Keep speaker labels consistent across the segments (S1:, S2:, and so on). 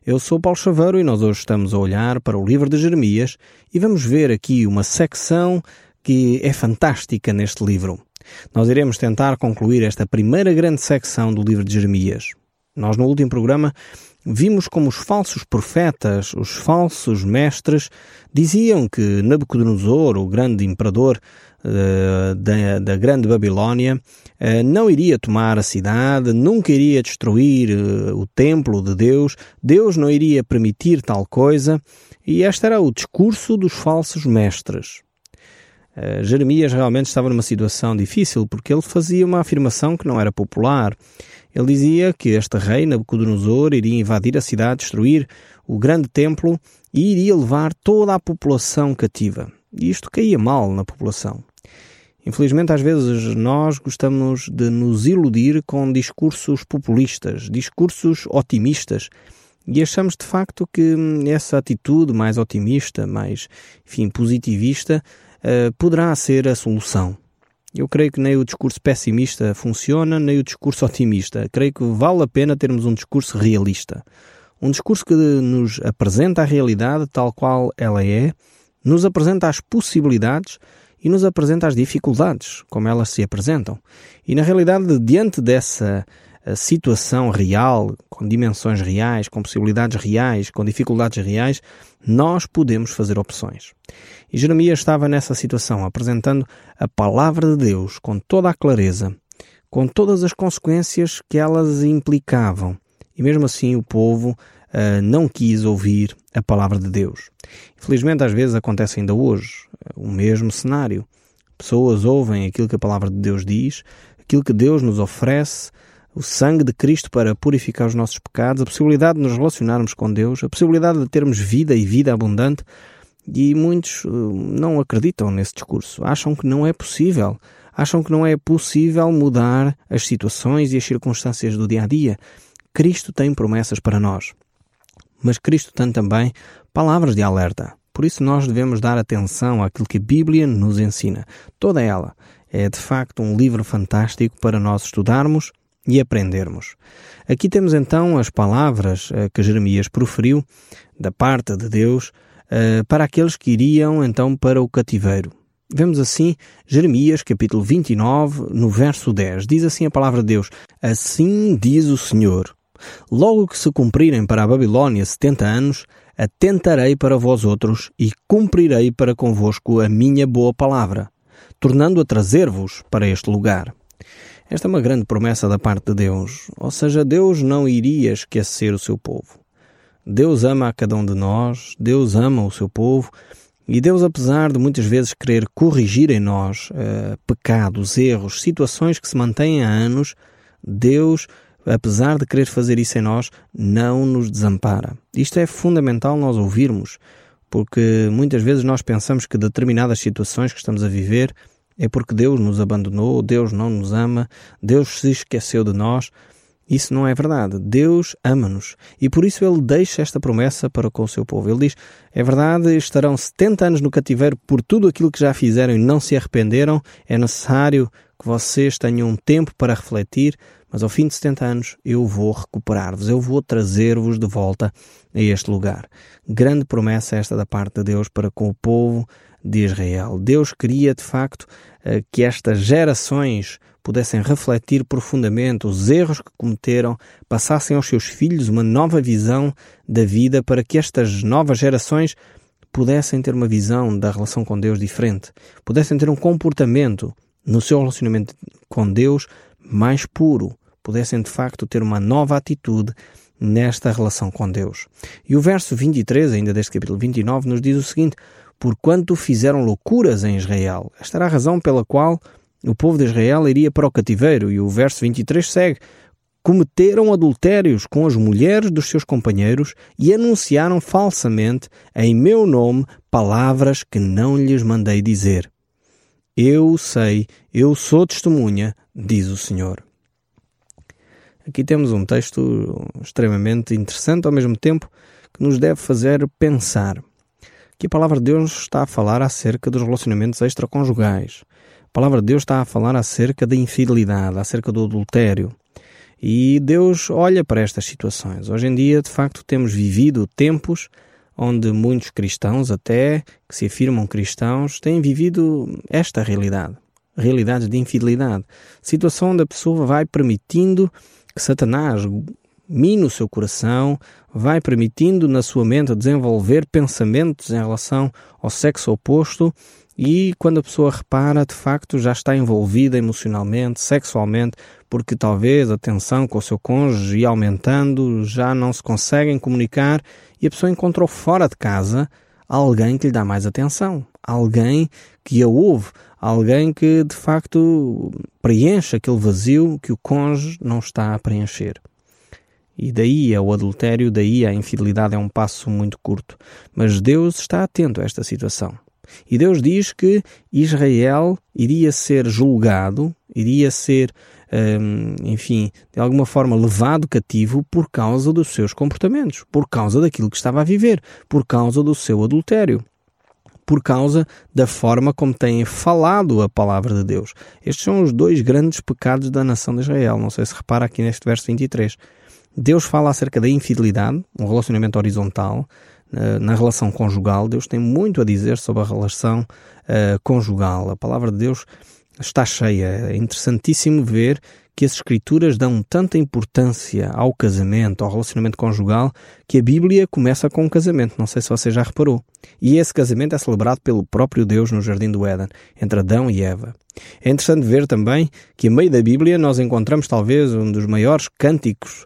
S1: Eu sou Paulo Chaveiro e nós hoje estamos a olhar para o livro de Jeremias e vamos ver aqui uma secção que é fantástica neste livro. Nós iremos tentar concluir esta primeira grande secção do livro de Jeremias. Nós no último programa vimos como os falsos profetas, os falsos mestres, diziam que Nabucodonosor, o grande imperador da grande Babilónia, não iria tomar a cidade, nunca iria destruir o templo de Deus, Deus não iria permitir tal coisa, e este era o discurso dos falsos mestres. Jeremias realmente estava numa situação difícil, porque ele fazia uma afirmação que não era popular. Ele dizia que este rei, Nabucodonosor, iria invadir a cidade, destruir o grande templo e iria levar toda a população cativa. E isto caía mal na população. Infelizmente, às vezes, nós gostamos de nos iludir com discursos populistas, discursos otimistas, e achamos de facto que essa atitude mais otimista, mais, positivista, poderá ser a solução. Eu creio que nem o discurso pessimista funciona, nem o discurso otimista. Creio que vale a pena termos um discurso realista. Um discurso que nos apresenta a realidade tal qual ela é, nos apresenta as possibilidades e nos apresenta as dificuldades, como elas se apresentam. E na realidade, diante dessa situação real, com dimensões reais, com possibilidades reais, com dificuldades reais, nós podemos fazer opções. E Jeremias estava nessa situação, apresentando a palavra de Deus com toda a clareza, com todas as consequências que elas implicavam. E mesmo assim o povo não quis ouvir a palavra de Deus. Infelizmente, às vezes acontece ainda hoje o mesmo cenário. Pessoas ouvem aquilo que a palavra de Deus diz, aquilo que Deus nos oferece, o sangue de Cristo para purificar os nossos pecados, a possibilidade de nos relacionarmos com Deus, a possibilidade de termos vida e vida abundante, e muitos não acreditam nesse discurso, acham que não é possível mudar as situações e as circunstâncias do dia-a-dia. Cristo tem promessas para nós, mas Cristo tem também palavras de alerta. Por isso nós devemos dar atenção àquilo que a Bíblia nos ensina. Toda ela é de facto um livro fantástico para nós estudarmos e aprendermos. Aqui temos então as palavras que Jeremias proferiu da parte de Deus para aqueles que iriam então para o cativeiro. Vemos assim Jeremias capítulo 29, no verso 10. Diz assim a palavra de Deus: Assim diz o Senhor: Logo que se cumprirem para a Babilónia 70 anos, atentarei para vós outros e cumprirei para convosco a minha boa palavra, tornando a trazer-vos para este lugar. Esta é uma grande promessa da parte de Deus, ou seja, Deus não iria esquecer o seu povo. Deus ama a cada um de nós, Deus ama o seu povo, e Deus, apesar de muitas vezes querer corrigir em nós pecados, erros, situações que se mantêm há anos, Deus, apesar de querer fazer isso em nós, não nos desampara. Isto é fundamental nós ouvirmos, porque muitas vezes nós pensamos que determinadas situações que estamos a viver é porque Deus nos abandonou, Deus não nos ama, Deus se esqueceu de nós. Isso não é verdade. Deus ama-nos e por isso Ele deixa esta promessa para com o seu povo. Ele diz, é verdade, estarão 70 anos no cativeiro por tudo aquilo que já fizeram e não se arrependeram. É necessário que vocês tenham um tempo para refletir, mas ao fim de 70 anos eu vou recuperar-vos, eu vou trazer-vos de volta a este lugar. Grande promessa esta da parte de Deus para com o povo de Israel. Deus queria, de facto, que estas gerações pudessem refletir profundamente os erros que cometeram, passassem aos seus filhos uma nova visão da vida para que estas novas gerações pudessem ter uma visão da relação com Deus diferente, pudessem ter um comportamento no seu relacionamento com Deus mais puro, pudessem de facto ter uma nova atitude nesta relação com Deus. E o verso 23, ainda deste capítulo 29, nos diz o seguinte: porquanto fizeram loucuras em Israel. Esta era a razão pela qual o povo de Israel iria para o cativeiro. E o verso 23 segue: cometeram adultérios com as mulheres dos seus companheiros e anunciaram falsamente em meu nome palavras que não lhes mandei dizer. Eu sei, eu sou testemunha, diz o Senhor. Aqui temos um texto extremamente interessante, ao mesmo tempo que nos deve fazer pensar. Aqui a palavra de Deus está a falar acerca dos relacionamentos extraconjugais. A palavra de Deus está a falar acerca da infidelidade, acerca do adultério. E Deus olha para estas situações. Hoje em dia, de facto, temos vivido tempos onde muitos cristãos, até que se afirmam cristãos, têm vivido esta realidade. Realidades de infidelidade. Situação onde a pessoa vai permitindo que Satanás mine o seu coração, vai permitindo na sua mente desenvolver pensamentos em relação ao sexo oposto, e quando a pessoa repara, de facto, já está envolvida emocionalmente, sexualmente, porque talvez a tensão com o seu cônjuge ia aumentando, já não se conseguem comunicar e a pessoa encontrou fora de casa alguém que lhe dá mais atenção, alguém que a ouve, alguém que, de facto, preenche aquele vazio que o cônjuge não está a preencher. E daí o adultério, daí a infidelidade é um passo muito curto. Mas Deus está atento a esta situação. E Deus diz que Israel iria ser julgado, iria ser, de alguma forma levado cativo por causa dos seus comportamentos, por causa daquilo que estava a viver, por causa do seu adultério, por causa da forma como têm falado a palavra de Deus. Estes são os dois grandes pecados da nação de Israel. Não sei se repara aqui neste verso 23. Deus fala acerca da infidelidade, um relacionamento horizontal, na relação conjugal. Deus tem muito a dizer sobre a relação conjugal. A palavra de Deus está cheia. É interessantíssimo ver que as Escrituras dão tanta importância ao casamento, ao relacionamento conjugal, que a Bíblia começa com um casamento. Não sei se você já reparou. E esse casamento é celebrado pelo próprio Deus no Jardim do Éden, entre Adão e Eva. É interessante ver também que, a meio da Bíblia, nós encontramos talvez um dos maiores cânticos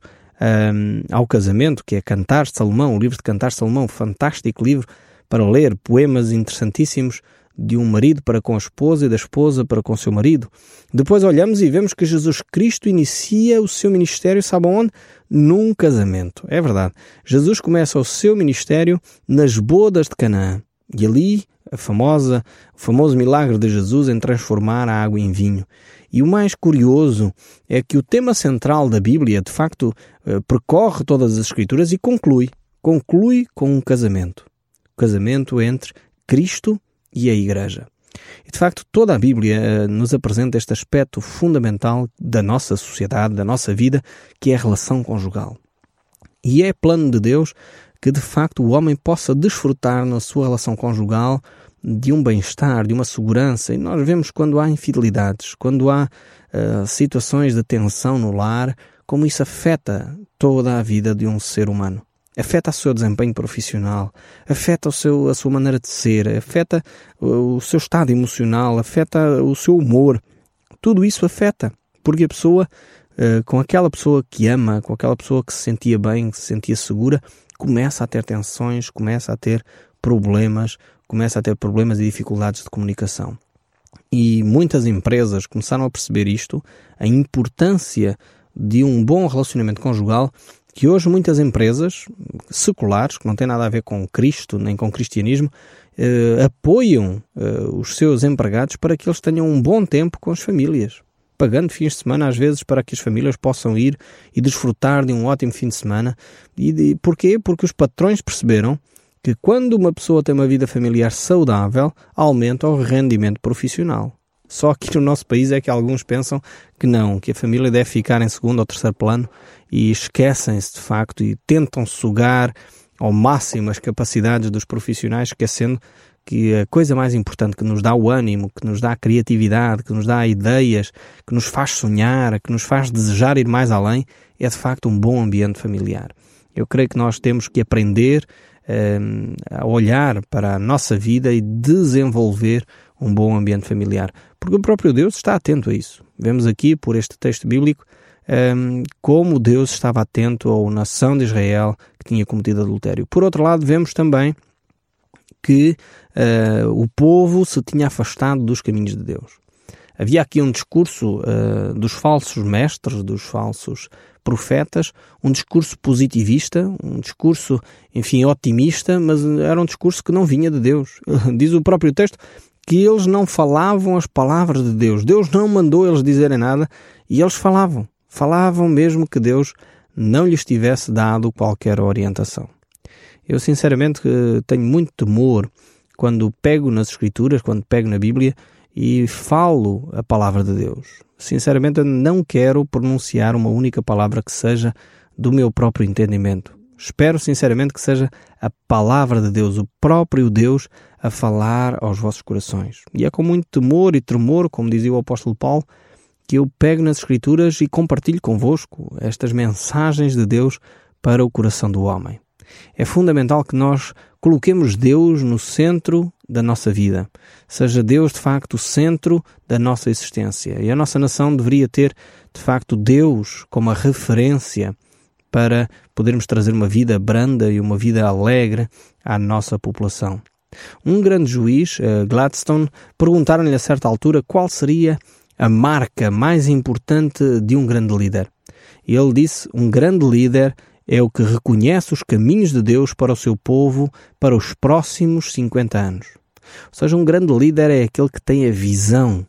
S1: ao casamento, que é Cantares de Salomão, o livro de Cantares de Salomão, um fantástico livro para ler, poemas interessantíssimos de um marido para com a esposa e da esposa para com o seu marido. Depois olhamos e vemos que Jesus Cristo inicia o seu ministério, sabe onde? Num casamento. É verdade. Jesus começa o seu ministério nas bodas de Canaã. E ali, o famoso milagre de Jesus em transformar a água em vinho. E o mais curioso é que o tema central da Bíblia, de facto, percorre todas as Escrituras e conclui com um casamento. O casamento entre Cristo e a Igreja. E, de facto, toda a Bíblia nos apresenta este aspecto fundamental da nossa sociedade, da nossa vida, que é a relação conjugal. E é plano de Deus que, de facto, o homem possa desfrutar na sua relação conjugal de um bem-estar, de uma segurança. E nós vemos quando há infidelidades, quando há situações de tensão no lar, como isso afeta toda a vida de um ser humano. Afeta o seu desempenho profissional, afeta a sua maneira de ser, afeta o seu estado emocional, afeta o seu humor. Tudo isso afeta, porque a pessoa, com aquela pessoa que ama, com aquela pessoa que se sentia bem, que se sentia segura, começa a ter tensões, começa a ter problemas e dificuldades de comunicação. E muitas empresas começaram a perceber isto, a importância de um bom relacionamento conjugal, que hoje muitas empresas seculares, que não têm nada a ver com Cristo nem com cristianismo, apoiam os seus empregados para que eles tenham um bom tempo com as famílias, pagando fins de semana às vezes para que as famílias possam ir e desfrutar de um ótimo fim de semana. Porquê? Porque os patrões perceberam que quando uma pessoa tem uma vida familiar saudável, aumenta o rendimento profissional. Só aqui no nosso país é que alguns pensam que não, que a família deve ficar em segundo ou terceiro plano e esquecem-se de facto e tentam sugar ao máximo as capacidades dos profissionais, esquecendo que a coisa mais importante que nos dá o ânimo, que nos dá a criatividade, que nos dá ideias, que nos faz sonhar, que nos faz desejar ir mais além, é de facto um bom ambiente familiar. Eu creio que nós temos que aprender a olhar para a nossa vida e desenvolver um bom ambiente familiar, porque o próprio Deus está atento a isso. Vemos aqui, por este texto bíblico, como Deus estava atento à nação de Israel que tinha cometido adultério. Por outro lado, vemos também que o povo se tinha afastado dos caminhos de Deus. Havia aqui um discurso dos falsos mestres, dos falsos profetas, um discurso positivista, um discurso, otimista, mas era um discurso que não vinha de Deus. Diz o próprio texto que eles não falavam as palavras de Deus. Deus não mandou eles dizerem nada e eles falavam. Falavam mesmo que Deus não lhes tivesse dado qualquer orientação. Eu, sinceramente, tenho muito temor quando pego nas Escrituras, quando pego na Bíblia e falo a palavra de Deus. Sinceramente, eu não quero pronunciar uma única palavra que seja do meu próprio entendimento. Espero sinceramente que seja a palavra de Deus, o próprio Deus, a falar aos vossos corações. E é com muito temor e tremor, como dizia o apóstolo Paulo, que eu pego nas Escrituras e compartilho convosco estas mensagens de Deus para o coração do homem. É fundamental que nós coloquemos Deus no centro da nossa vida. Seja Deus, de facto, o centro da nossa existência. E a nossa nação deveria ter, de facto, Deus como a referência para podermos trazer uma vida branda e uma vida alegre à nossa população. Um grande juiz, Gladstone, perguntaram-lhe a certa altura qual seria a marca mais importante de um grande líder. E ele disse: um grande líder é o que reconhece os caminhos de Deus para o seu povo para os próximos 50 anos. Ou seja, um grande líder é aquele que tem a visão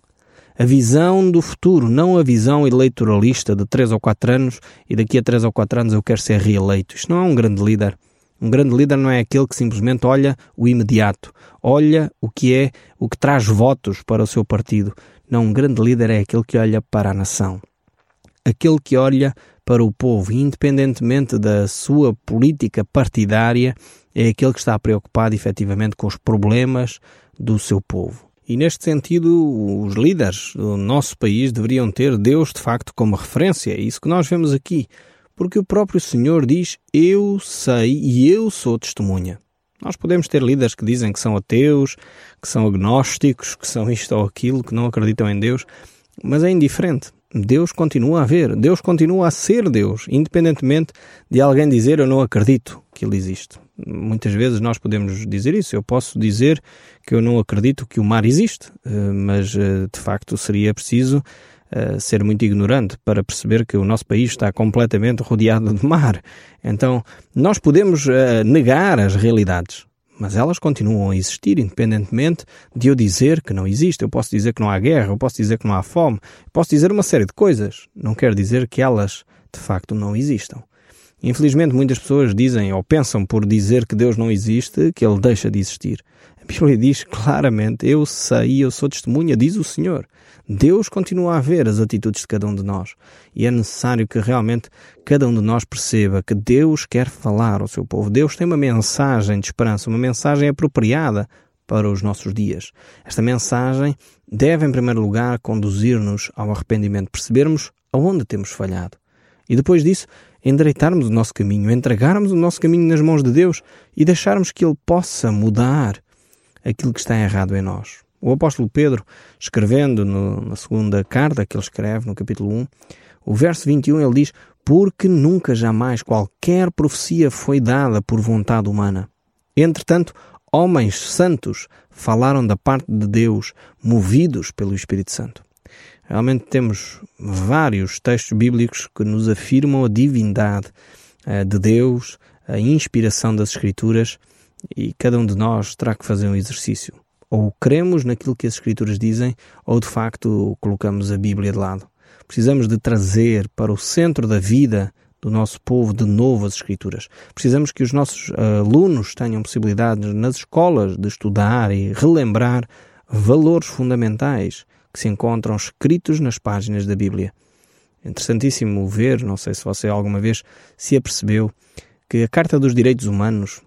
S1: do futuro, não a visão eleitoralista de 3 ou 4 anos e daqui a 3 ou 4 anos eu quero ser reeleito. Isto não é um grande líder. Um grande líder não é aquele que simplesmente olha o imediato, olha o que traz votos para o seu partido. Não, um grande líder é aquele que olha para a nação. Aquele que olha para o povo, independentemente da sua política partidária, é aquele que está preocupado efetivamente com os problemas do seu povo. E neste sentido, os líderes do nosso país deveriam ter Deus de facto como referência. É isso que nós vemos aqui. Porque o próprio Senhor diz: eu sei e eu sou testemunha. Nós podemos ter líderes que dizem que são ateus, que são agnósticos, que são isto ou aquilo, que não acreditam em Deus, mas é indiferente. Deus continua a haver, Deus continua a ser Deus, independentemente de alguém dizer eu não acredito que Ele existe. Muitas vezes nós podemos dizer isso. Eu posso dizer que eu não acredito que o mar existe, mas de facto seria preciso ser muito ignorante para perceber que o nosso país está completamente rodeado de mar. Então, nós podemos negar as realidades, mas elas continuam a existir, independentemente de eu dizer que não existe. Eu posso dizer que não há guerra, eu posso dizer que não há fome, eu posso dizer uma série de coisas. Não quer dizer que elas, de facto, não existam. Infelizmente, muitas pessoas dizem ou pensam por dizer que Deus não existe, que Ele deixa de existir. A Bíblia diz claramente: eu sei, eu sou testemunha, diz o Senhor. Deus continua a ver as atitudes de cada um de nós. E é necessário que realmente cada um de nós perceba que Deus quer falar ao seu povo. Deus tem uma mensagem de esperança, uma mensagem apropriada para os nossos dias. Esta mensagem deve, em primeiro lugar, conduzir-nos ao arrependimento, percebermos aonde temos falhado. E depois disso, endireitarmos o nosso caminho, entregarmos o nosso caminho nas mãos de Deus e deixarmos que Ele possa mudar aquilo que está errado em nós. O apóstolo Pedro, escrevendo na segunda carta que ele escreve, no capítulo 1, o verso 21, ele diz: porque nunca jamais qualquer profecia foi dada por vontade humana. Entretanto, homens santos falaram da parte de Deus, movidos pelo Espírito Santo. Realmente temos vários textos bíblicos que nos afirmam a divindade de Deus, a inspiração das Escrituras, e cada um de nós terá que fazer um exercício. Ou cremos naquilo que as Escrituras dizem, ou de facto colocamos a Bíblia de lado. Precisamos de trazer para o centro da vida do nosso povo de novo as Escrituras. Precisamos que os nossos alunos tenham possibilidades nas escolas de estudar e relembrar valores fundamentais que se encontram escritos nas páginas da Bíblia. É interessantíssimo ver, não sei se você alguma vez se apercebeu, que a Carta dos Direitos Humanos,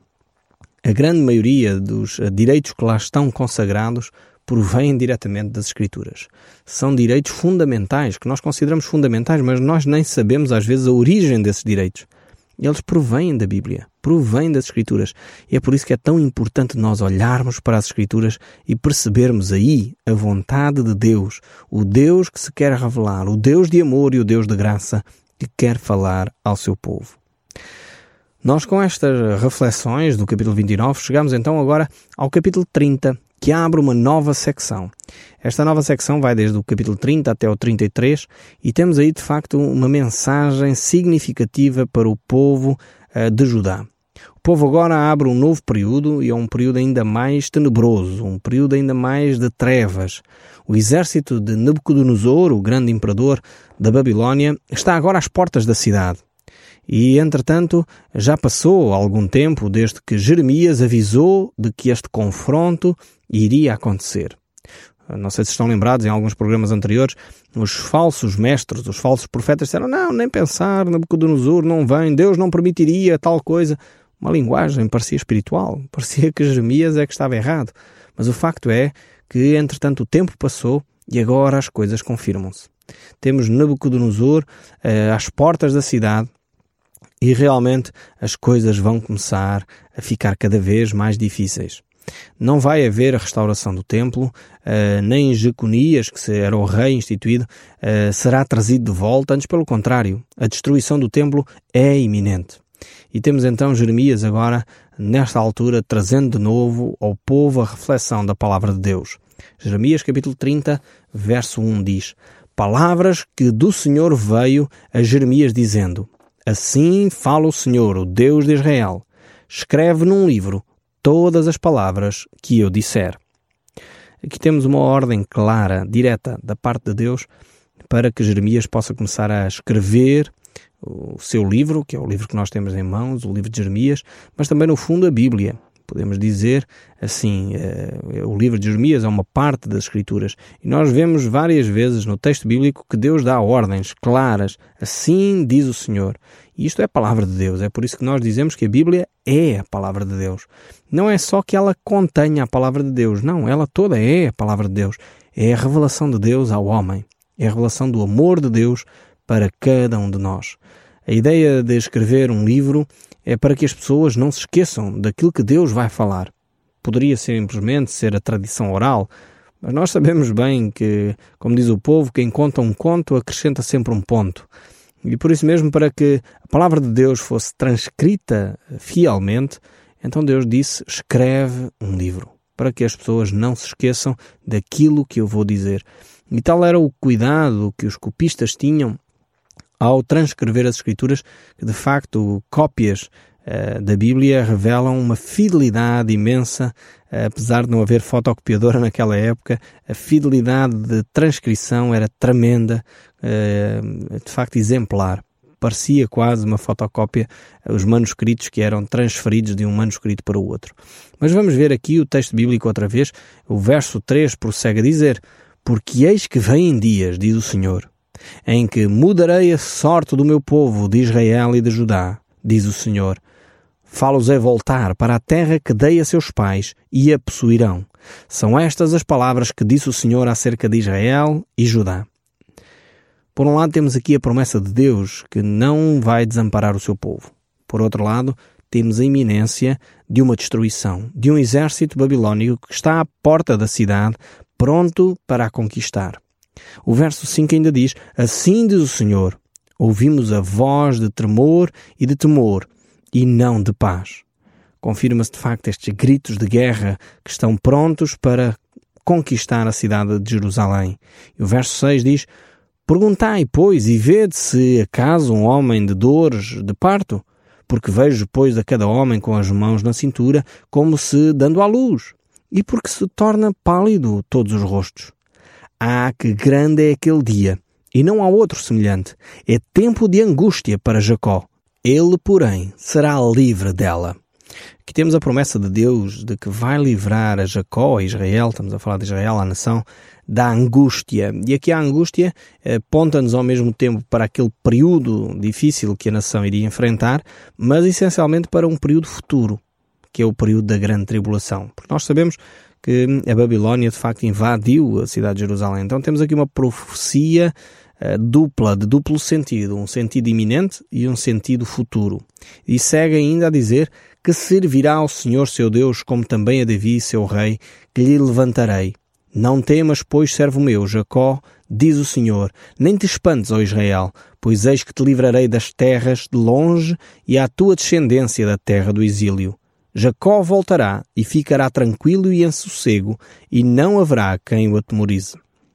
S1: a grande maioria dos direitos que lá estão consagrados provêm diretamente das Escrituras. São direitos fundamentais, que nós consideramos fundamentais, mas nós nem sabemos às vezes a origem desses direitos. Eles provêm da Bíblia, provêm das Escrituras. E é por isso que é tão importante nós olharmos para as Escrituras e percebermos aí a vontade de Deus, o Deus que se quer revelar, o Deus de amor e o Deus de graça que quer falar ao seu povo. Nós, com estas reflexões do capítulo 29, chegamos então agora ao capítulo 30, que abre uma nova secção. Esta nova secção vai desde o capítulo 30 até o 33 e temos aí, de facto, uma mensagem significativa para o povo de Judá. O povo agora abre um novo período e é um período ainda mais tenebroso, um período ainda mais de trevas. O exército de Nabucodonosor, o grande imperador da Babilónia, está agora às portas da cidade. E, entretanto, já passou algum tempo desde que Jeremias avisou de que este confronto iria acontecer. Não sei se estão lembrados, em alguns programas anteriores, os falsos mestres, os falsos profetas disseram, não, nem pensar, Nabucodonosor não vem, Deus não permitiria tal coisa. Uma linguagem parecia espiritual, parecia que Jeremias é que estava errado. Mas o facto é que, entretanto, o tempo passou e agora as coisas confirmam-se. Temos Nabucodonosor às portas da cidade e realmente as coisas vão começar a ficar cada vez mais difíceis. Não vai haver a restauração do templo, nem Jeconias, que era o rei instituído, será trazido de volta, antes pelo contrário, a destruição do templo é iminente. E temos então Jeremias agora, nesta altura, trazendo de novo ao povo a reflexão da palavra de Deus. Jeremias capítulo 30, verso 1 diz: Palavras que do Senhor veio a Jeremias dizendo: Assim fala o Senhor, o Deus de Israel. Escreve num livro todas as palavras que eu disser. Aqui temos uma ordem clara, direta, da parte de Deus, para que Jeremias possa começar a escrever o seu livro, que é o livro que nós temos em mãos, o livro de Jeremias, mas também no fundo a Bíblia. Podemos dizer assim, o livro de Jeremias é uma parte das Escrituras. E nós vemos várias vezes no texto bíblico que Deus dá ordens claras. Assim diz o Senhor. E isto é a palavra de Deus. É por isso que nós dizemos que a Bíblia é a palavra de Deus. Não é só que ela contenha a palavra de Deus. Não, ela toda é a palavra de Deus. É a revelação de Deus ao homem. É a revelação do amor de Deus para cada um de nós. A ideia de escrever um livro é para que as pessoas não se esqueçam daquilo que Deus vai falar. Poderia simplesmente ser a tradição oral, mas nós sabemos bem que, como diz o povo, quem conta um conto acrescenta sempre um ponto. E por isso mesmo, para que a palavra de Deus fosse transcrita fielmente, então Deus disse, escreve um livro, para que as pessoas não se esqueçam daquilo que eu vou dizer. E tal era o cuidado que os copistas tinham ao transcrever as Escrituras, que de facto cópias da Bíblia revelam uma fidelidade imensa, apesar de não haver fotocopiadora naquela época, a fidelidade de transcrição era tremenda, de facto exemplar. Parecia quase uma fotocópia os manuscritos que eram transferidos de um manuscrito para o outro. Mas vamos ver aqui o texto bíblico outra vez. O verso 3 prossegue a dizer: Porque eis que vêm dias, diz o Senhor, em que mudarei a sorte do meu povo de Israel e de Judá, diz o Senhor. Fá-los-ei voltar para a terra que dei a seus pais e a possuirão. São estas as palavras que disse o Senhor acerca de Israel e Judá. Por um lado temos aqui a promessa de Deus que não vai desamparar o seu povo. Por outro lado, temos a iminência de uma destruição, de um exército babilônico que está à porta da cidade, pronto para a conquistar. O verso 5 ainda diz: Assim diz o Senhor, ouvimos a voz de tremor e de temor, e não de paz. Confirma-se de facto estes gritos de guerra que estão prontos para conquistar a cidade de Jerusalém. E o verso 6 diz: Perguntai, pois, e vede se acaso um homem de dores de parto, porque vejo, pois, a cada homem com as mãos na cintura, como se dando à luz, e porque se torna pálido todos os rostos. Ah, que grande é aquele dia, e não há outro semelhante. É tempo de angústia para Jacó. Ele, porém, será livre dela. Aqui temos a promessa de Deus de que vai livrar a Jacó, a Israel, estamos a falar de Israel, a nação, da angústia. E aqui a angústia aponta-nos ao mesmo tempo para aquele período difícil que a nação iria enfrentar, mas essencialmente para um período futuro, que é o período da grande tribulação. Porque nós sabemos que a Babilónia de facto invadiu a cidade de Jerusalém. Então temos aqui uma profecia dupla, de duplo sentido, um sentido iminente e um sentido futuro. E segue ainda a dizer que servirá ao Senhor seu Deus, como também a Davi, seu rei, que lhe levantarei. Não temas, pois, servo meu, Jacó, diz o Senhor, nem te espantes, ó Israel, pois eis que te livrarei das terras de longe e à tua descendência da terra do exílio. Jacó voltará e ficará tranquilo e em sossego, e não haverá quem o atemorize.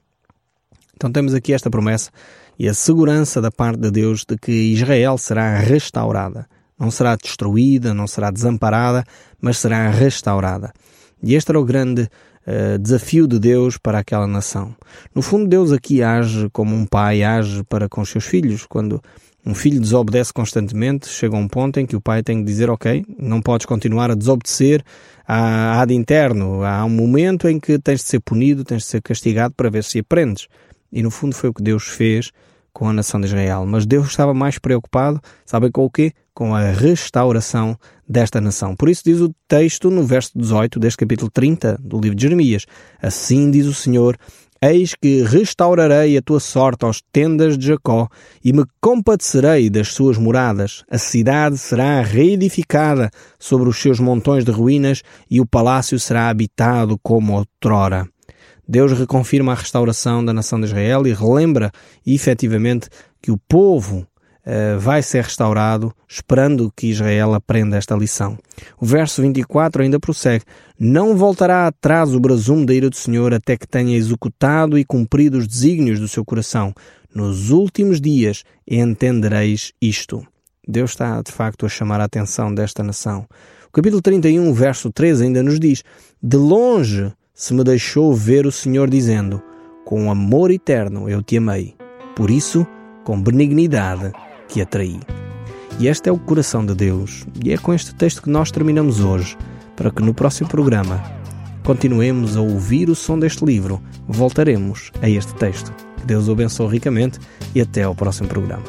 S1: Então temos aqui esta promessa e a segurança da parte de Deus de que Israel será restaurada. Não será destruída, não será desamparada, mas será restaurada. E este era o grande desafio de Deus para aquela nação. No fundo, Deus aqui age como um pai age para com os seus filhos. Quando um filho desobedece constantemente, chega a um ponto em que o pai tem que dizer: ok, não podes continuar a desobedecer ad interno. Há um momento em que tens de ser punido, tens de ser castigado para ver se aprendes. E no fundo foi o que Deus fez com a nação de Israel. Mas Deus estava mais preocupado, sabem com o quê? Com a restauração desta nação. Por isso diz o texto no verso 18 deste capítulo 30 do livro de Jeremias: assim diz o Senhor: eis que restaurarei a tua sorte aos tendas de Jacó e me compadecerei das suas moradas. A cidade será reedificada sobre os seus montões de ruínas e o palácio será habitado como outrora. Deus reconfirma a restauração da nação de Israel e relembra efetivamente que o povo vai ser restaurado, esperando que Israel aprenda esta lição. O verso 24 ainda prossegue: não voltará atrás o brasume da ira do Senhor até que tenha executado e cumprido os desígnios do seu coração. Nos últimos dias entendereis isto. Deus está de facto a chamar a atenção desta nação. O capítulo 31, verso 13 ainda nos diz: de longe se me deixou ver o Senhor dizendo: com amor eterno eu te amei, por isso com benignidade te atraí. E este é o coração de Deus, e é com este texto que nós terminamos hoje, para que no próximo programa continuemos a ouvir o som deste livro, voltaremos a este texto. Que Deus o abençoe ricamente e até ao próximo programa.